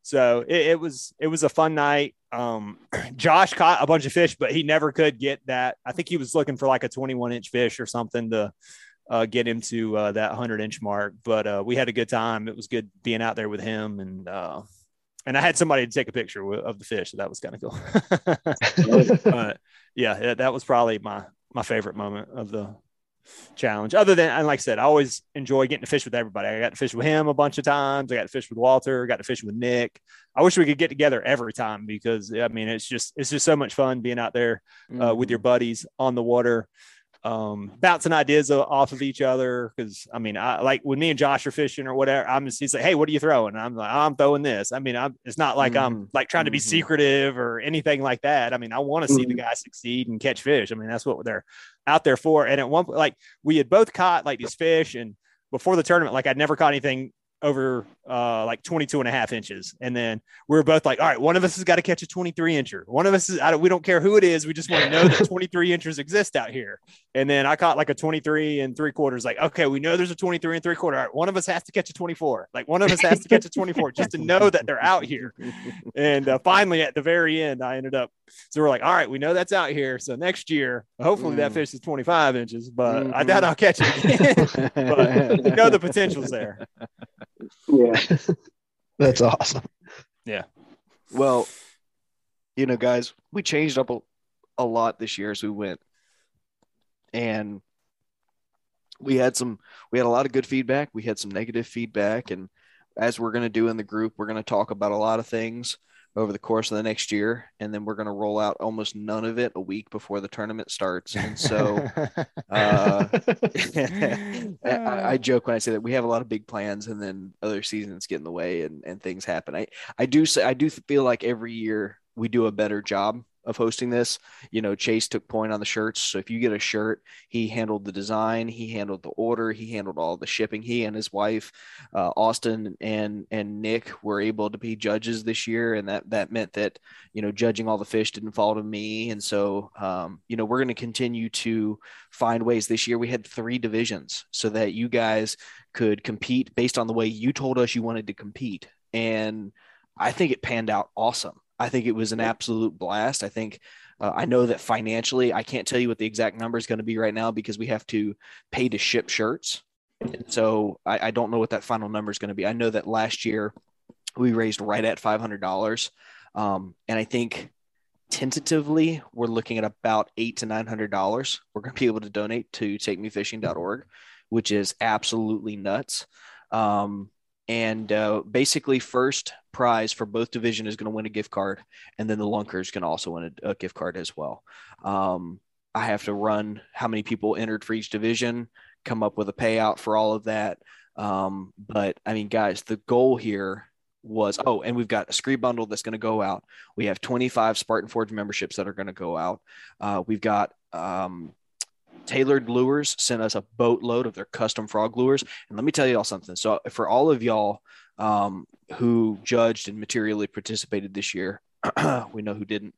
So it was a fun night. Josh caught a bunch of fish, but he never could get that. I think he was looking for like a 21-inch fish or something to get him to that 100-inch mark. But we had a good time. It was good being out there with him, and I had somebody to take a picture of the fish. So that was kind of cool. But yeah, that was probably my favorite moment of the challenge. Other than, and like I said, I always enjoy getting to fish with everybody. I got to fish with him a bunch of times. I got to fish with Walter. I got to fish with Nick. I wish we could get together every time because I mean, it's just so much fun being out there with your buddies on the water. Bouncing ideas off of each other. Cause I mean, I like when me and Josh are fishing or whatever, he's like, hey, what are you throwing? And I'm like, I'm throwing this. I mean, it's not like I'm like trying to be secretive or anything like that. I mean, I want to see the guys succeed and catch fish. I mean, that's what they're out there for. And at one point, like we had both caught like these fish, and before the tournament, like I'd never caught anything over like 22.5 inches. And then we were both like, all right, one of us has got to catch a 23 incher. One of us we don't care who it is. We just want to know that 23 inchers exist out here. And then I caught like a 23 3/4. Like, okay, we know there's a 23 3/4. All right, one of us has to catch a 24. Like one of us has to catch a 24 just to know that they're out here. And finally at the very end, I ended up, so we're like, all right, we know that's out here. So next year, hopefully that fish is 25 inches, but I doubt I'll catch it again. But you know, the potential's there. Yeah. That's awesome. Yeah. Well, you know, guys, we changed up a lot this year as we went. And we had a lot of good feedback. We had some negative feedback. And as we're going to do in the group, we're going to talk about a lot of things over the course of the next year. And then we're going to roll out almost none of it a week before the tournament starts. And so I joke when I say that we have a lot of big plans and then other seasons get in the way and things happen. I do feel like every year we do a better job of hosting this. You know, Chase took point on the shirts. So if you get a shirt, he handled the design, he handled the order, he handled all the shipping. He and his wife, Austin and Nick, were able to be judges this year. And that meant that, you know, judging all the fish didn't fall to me. And so, you know, we're going to continue to find ways. This year we had 3 divisions so that you guys could compete based on the way you told us you wanted to compete. And I think it panned out awesome. I think it was an absolute blast. I think I know that financially, I can't tell you what the exact number is going to be right now because we have to pay to ship shirts. And so I don't know what that final number is going to be. I know that last year we raised right at $500. And I think tentatively we're looking at about $800 to $900. We're going to be able to donate to takemefishing.org, which is absolutely nuts. And basically first prize for both division is going to win a gift card. And then the lunkers can also win a gift card as well. I have to run how many people entered for each division, come up with a payout for all of that. But I mean, guys, the goal here was, and we've got a Scree bundle that's going to go out. We have 25 Spartan Forge memberships that are going to go out. We've got, Tailored Lures sent us a boatload of their custom frog lures. And let me tell you all something. So for all of y'all who judged and materially participated this year, we know who didn't.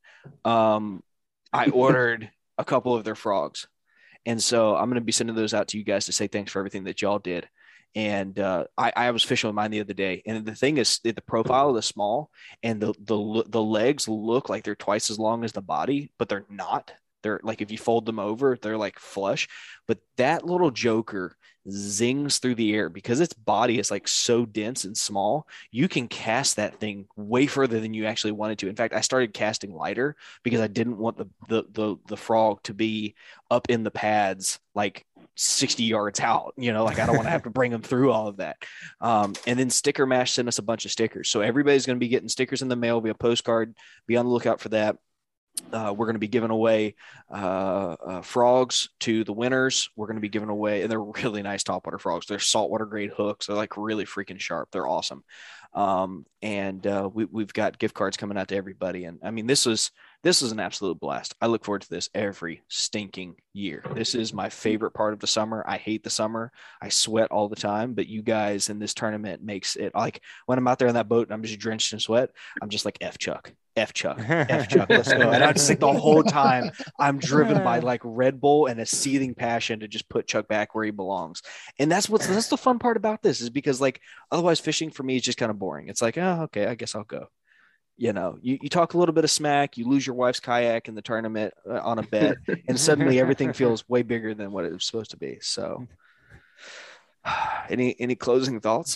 I ordered a couple of their frogs. And so I'm going to be sending those out to you guys to say thanks for everything that y'all did. And I was fishing with mine the other day. And the thing is, the profile is small and the legs look like they're twice as long as the body, but they're not. They're like, if you fold them over, they're like flush, but that little joker zings through the air because its body is like so dense and small. You can cast that thing way further than you actually wanted to. In fact, I started casting lighter because I didn't want the frog to be up in the pads, like 60 yards out, you know, like I don't want to have to bring them through all of that. And then Sticker Mash sent us a bunch of stickers. So everybody's going to be getting stickers in the mail via postcard. Be on the lookout for that. We're going to be giving away frogs to the winners. We're going to be giving away, and they're really nice topwater frogs. They're saltwater grade hooks. They're like really freaking sharp. They're awesome. And we've got gift cards coming out to everybody. And I mean, this was This is an absolute blast. I look forward to this every stinking year. This is my favorite part of the summer. I hate the summer. I sweat all the time, but you guys in this tournament makes it like when I'm out there on that boat and I'm just drenched in sweat, I'm just like F Chuck, F Chuck, F Chuck, let's go. And I just think the whole time I'm driven by like Red Bull and a seething passion to just put Chuck back where he belongs. And that's the fun part about this, is because like otherwise fishing for me is just kind of boring. It's like, oh, okay, I guess I'll go. You know, you talk a little bit of smack, you lose your wife's kayak in the tournament on a bet, and suddenly everything feels way bigger than what it was supposed to be. So any closing thoughts?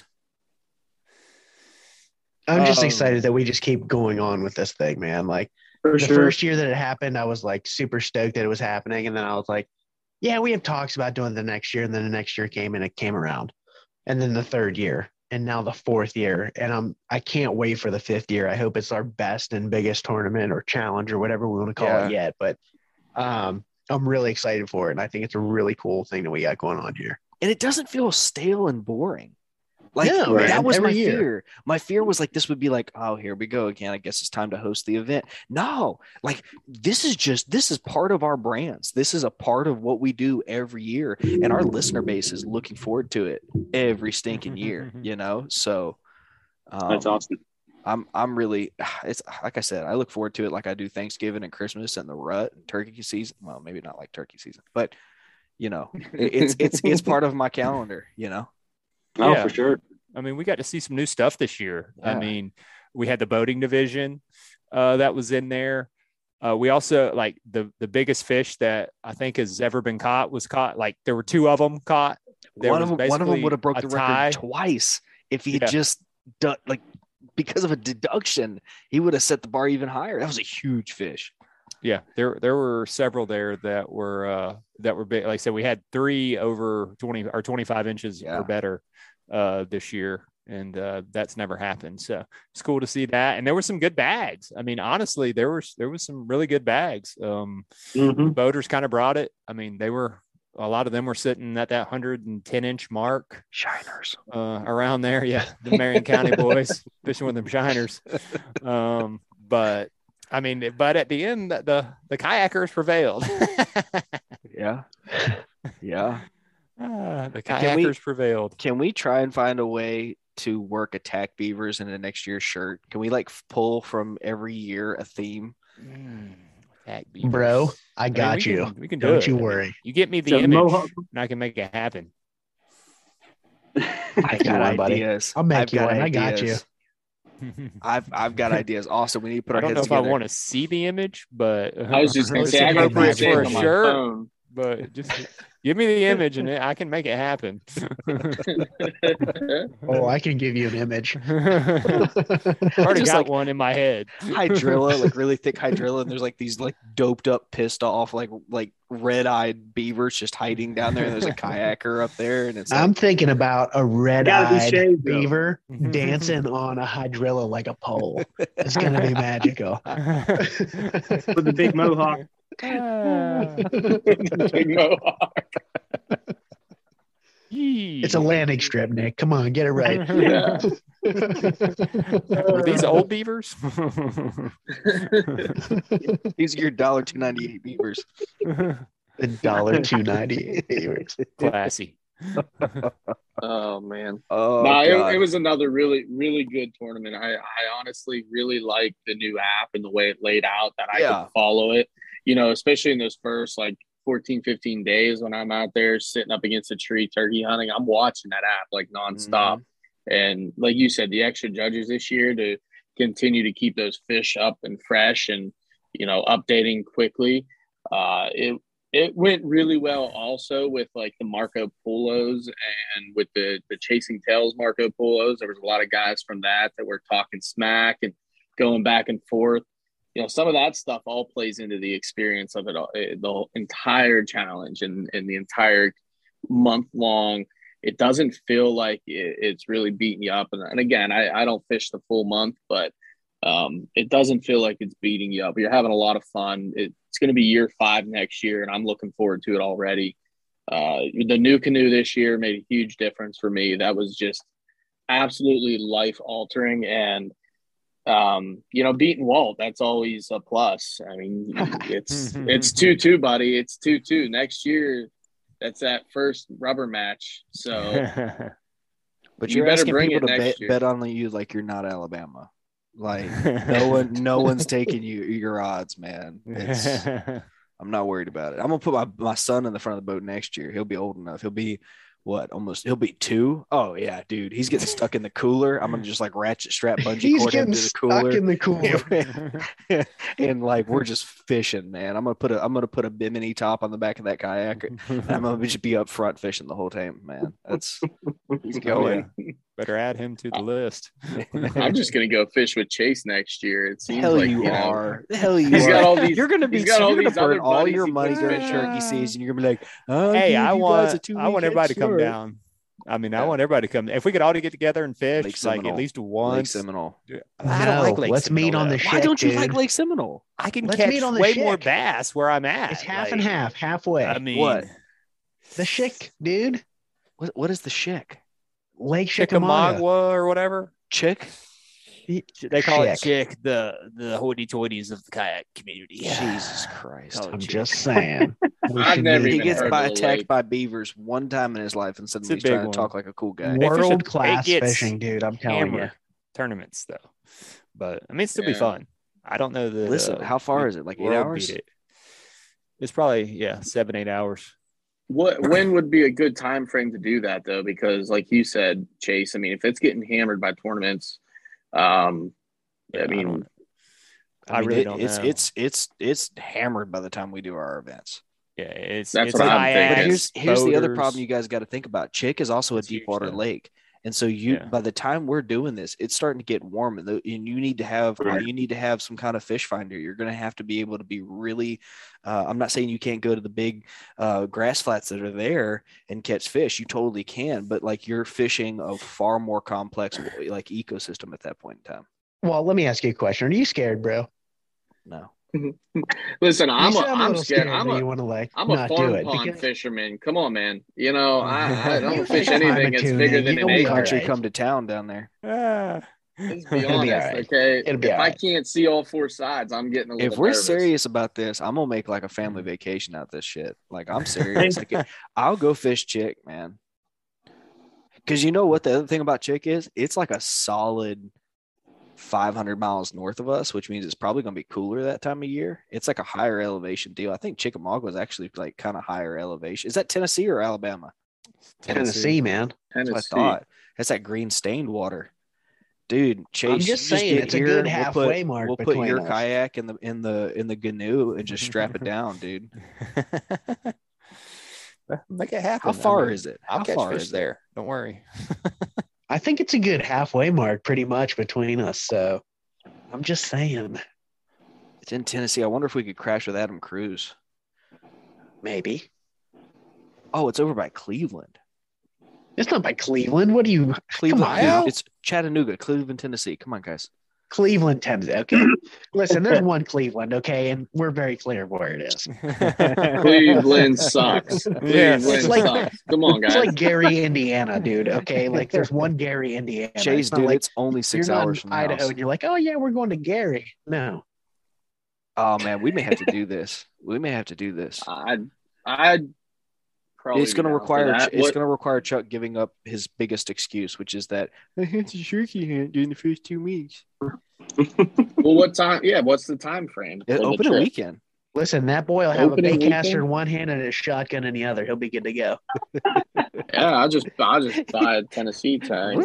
I'm just excited that we just keep going on with this thing, man. Like first year that it happened, I was like super stoked that it was happening. And then I was like, yeah, we have talks about doing the next year. And then the next year came and it came around. And then the third year, and now the fourth year. And I can't wait for the fifth year. I hope it's our best and biggest tournament or challenge or whatever we want to call it yet. But I'm really excited for it. And I think it's a really cool thing that we got going on here. And it doesn't feel stale and boring. Like no, that was my fear. My fear was like, this would be like, oh, here we go again. I guess it's time to host the event. No, like this is part of our brands. This is a part of what we do every year. And our listener base is looking forward to it every stinking year, you know? So that's awesome. I'm really, it's like I said, I look forward to it like I do Thanksgiving and Christmas and the rut and turkey season. Well, maybe not like turkey season, but you know, it's part of my calendar, you know? Oh, yeah, for sure. I mean, we got to see some new stuff this year. Yeah. I mean, we had the boating division that was in there. We also, like, the biggest fish that I think has ever been caught was caught. Like, there were two of them caught. One of them would have broke the record twice if he had just done, like, because of a deduction, he would have set the bar even higher. That was a huge fish. Yeah, there were several there that were big. Like I said, we had 3 over 20 or 25 inches or better this year, and that's never happened. So it's cool to see that. And there were some good bags. I mean, honestly, there was some really good bags. Boaters kind of brought it. I mean, a lot of them were sitting at that 110-inch mark. Shiners around there. Yeah, the Marion County boys fishing with them shiners. But I mean, but at the end, the kayakers prevailed. Yeah. The kayakers prevailed. Can we try and find a way to work Attack Beavers into next year's shirt? Can we like pull from every year a theme? Attack Beavers. Bro, I got you. We can do Don't it. you worry. You get me the image, and I can make it happen. I got ideas. I'll make you one. I got you. I've got ideas. Also, we need to put our heads together. I don't know if I want to see the image, but I was just going to say I got appropriate for a on my shirt. phone. But just give me the image, and I can make it happen. Oh, I can give you an image. Already got like one in my head. Hydrilla, like really thick hydrilla, and there's like these like doped up, pissed off, like red-eyed beavers just hiding down there. And there's a kayaker up there, and it's. I'm thinking about a red-eyed beaver dancing on a hydrilla like a pole. It's gonna be magical. With the big mohawk. Big mohawk. It's a landing strip, Nick. Come on, get it right. Yeah. Are these old beavers? These are your $2.98 beavers. $2.98 beavers. Classy. Oh man. It was another really, really good tournament. I honestly really liked the new app and the way it laid out, that I could follow it, you know, especially in those first like 14, 15 days when I'm out there sitting up against a tree turkey hunting. I'm watching that app like nonstop. And like you said, the extra judges this year to continue to keep those fish up and fresh and, you know, updating quickly. It went really well also with like the Marco Polos and with the Chasing Tails Marco Polos. There was a lot of guys from that were talking smack and going back and forth. You know, some of that stuff all plays into the experience of it all, the entire challenge and the entire month long. It doesn't feel like it's really beating you up. And again, I don't fish the full month, but it doesn't feel like it's beating you up. You're having a lot of fun. It's going to be year 5 next year, and I'm looking forward to it already. The new canoe this year made a huge difference for me. That was just absolutely life altering. And Beating Walt, that's always a plus. I mean, it's 2-2, buddy. It's 2-2 next year. That's that first rubber match. So, but you're asking people to bet on you like you're not Alabama. Like no one's taking your odds, man. I'm not worried about it. I'm gonna put my son in the front of the boat next year. He'll be old enough. He'll be he'll be 2. Oh yeah, dude. He's getting stuck in the cooler. I'm gonna just like ratchet strap bungee cord into the cooler. Stuck in the cooler. And like we're just fishing, man. I'm gonna put a bimini top on the back of that kayak. And I'm gonna just be up front fishing the whole time, man. He's going. Yeah. Better add him to the list. I'm just gonna go fish with Chase next year. It seems Hell like you are. Hell you he's are. got all these, you're gonna burn all your money during turkey season. season. You're gonna be like, hey, I want everybody to come down. I mean, I want everybody to come. If we could all get together and fish, like at least once. Lake Seminole. I don't like Lake let's Seminole, meet on the though. ship. Why don't you dude. like Lake Seminole? I can Let's catch meet on the way Schick. more bass where I'm at. It's half and half, halfway. I mean, what? The Schick, dude. What is the Schick? Lake Chickamauga Chickamauga. or whatever. Chick? They call it Chick, the hoity-toities of the kayak community. Jesus Christ. I'm just saying. I've never He even gets heard of the attacked lake. by beavers one time in his life, and suddenly he's big trying one. to talk like a cool guy. World class it gets fishing, dude. I'm telling you. hammered tournaments though, but I mean, it'd still be Yeah. fun. I don't know the. Listen, how far is it? Like 8 world hours? beat it. It's probably 7-8 hours. When would be a good time frame to do that though? Because like you said, Chase, I mean, if it's getting hammered by tournaments, I mean, I really don't know. It's hammered by the time we do our events. Yeah, it's That's it's what I'm kayaks, thinking. Here's the other boaters. problem you guys got to think about. Chick is also a It's huge, deep water though. lake. And so by the time we're doing this, it's starting to get warm, and you need to have some kind of fish finder. You're going to have to be able to be really. I'm not saying you can't go to the big grass flats that are there and catch fish. You totally can, but like you're fishing a far more complex like ecosystem at that point in time. Well, let me ask you a question. Are you scared, bro? No. listen, I'm little scared. you want to like I'm a not farm do it pond because fisherman. Come on, man. You know, I You don't fish fish anything that's tuna, bigger than you'll an be acre. all Country right. come to town down there. Let's be It'll be honest, all right. okay? It'll be if all I right. can't see all four sides, I'm getting a little If we're nervous. serious about this, I'm gonna make like a family vacation out of this shit. Like I'm serious. Like I'll go fish Chick, man. Because you know what the other thing about Chick is? It's like a solid 500 miles north of us, which means it's probably gonna be cooler that time of year. It's like a higher elevation deal. I think Chickamauga is actually like kind of higher elevation. Is that Tennessee or Alabama? Tennessee, man. That's what I thought. That's that green stained water. Dude, Chase, I'm just saying, get it's a here, good halfway mark We'll put between your us. kayak in the canoe and just strap it down, dude. Make it happen. How far is it? I'll How catch far fish is it? there. Don't worry. I think it's a good halfway mark pretty much between us. So I'm just saying. It's in Tennessee. I wonder if we could crash with Adam Cruz. Maybe. Oh, it's over by Cleveland. It's not by Cleveland. What do you Cleveland. Come on dude, now. it's Chattanooga, Cleveland, Tennessee. Come on, guys. Cleveland, Tennessee. Okay. Listen, there's one Cleveland, okay, and we're very clear of where it is. Cleveland sucks. Cleveland It's like- sucks. Come on, guys. It's like Gary, Indiana, dude. Okay, like there's one Gary, Indiana. Chase, not dude, like it's only 6 you're not hours in from the Idaho, house. and you're like, oh yeah, we're going to Gary. No, Oh man, we may have to do this. We may have to do this. I'd probably It's going to be down for require that. it's What- going to require Chuck giving up his biggest excuse, which is that I had to turkey hunt during the first 2 weeks. Well, what time? Yeah, what's the time frame? for the Open a trip? weekend. listen, that boy will have Opening a baitcaster weekend? in one hand and a shotgun in the other. He'll be good to go. Yeah, I'll just buy a Tennessee tag.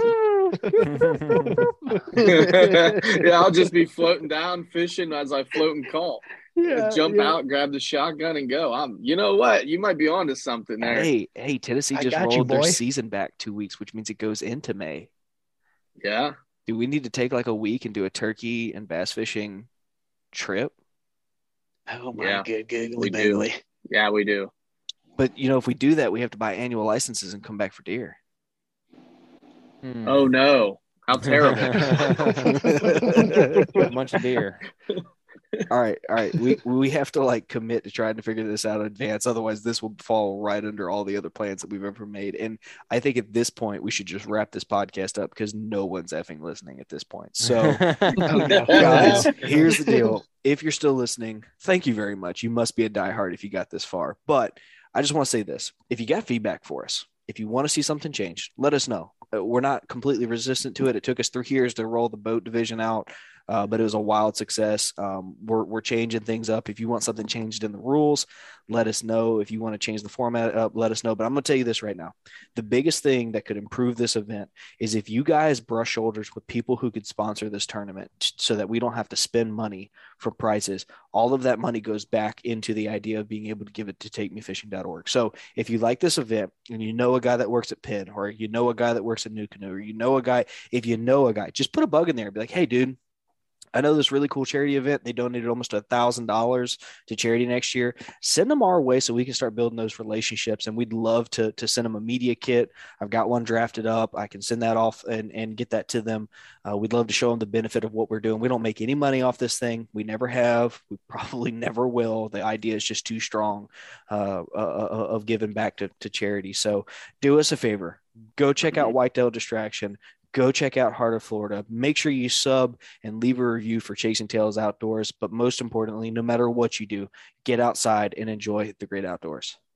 Yeah, I'll just be floating down fishing as I float and call. Just jump out, grab the shotgun, and go. You know what? You might be onto something there. Hey, Tennessee I just got you, rolled their boy. season back 2 weeks, which means it goes into May. Yeah. Do we need to take like a week and do a turkey and bass fishing trip? Oh my Yeah, good googly we do. boogly. Yeah, we do. But if we do that, we have to buy annual licenses and come back for deer. Oh no. How terrible. A bunch of deer. All right. We have to like commit to trying to figure this out in advance. Otherwise, this will fall right under all the other plans that we've ever made. And I think at this point, we should just wrap this podcast up because no one's effing listening at this point. So, guys, here's the deal. If you're still listening, thank you very much. You must be a diehard if you got this far. But I just want to say this. If you got feedback for us, if you want to see something changed, let us know. We're not completely resistant to it. It took us 3 years to roll the boat division out. But it was a wild success. We're changing things up. If you want something changed in the rules, let us know. If you want to change the format up, let us know. But I'm going to tell you this right now. The biggest thing that could improve this event is if you guys brush shoulders with people who could sponsor this tournament so that we don't have to spend money for prizes. All of that money goes back into the idea of being able to give it to takemefishing.org. So if you like this event and you know a guy that works at Penn, or you know a guy that works at New Canoe, or if you know a guy, just put a bug in there and be like, hey, dude, I know this really cool charity event. They donated almost $1,000 to charity next year. Send them our way so we can start building those relationships. And we'd love to send them a media kit. I've got one drafted up. I can send that off and get that to them. We'd love to show them the benefit of what we're doing. We don't make any money off this thing. We never have. We probably never will. The idea is just too strong of giving back to charity. So do us a favor. Go check out Whitetail Distraction. Go check out Heart of Florida. Make sure you sub and leave a review for Chasing Tails Outdoors. But most importantly, no matter what you do, get outside and enjoy the great outdoors.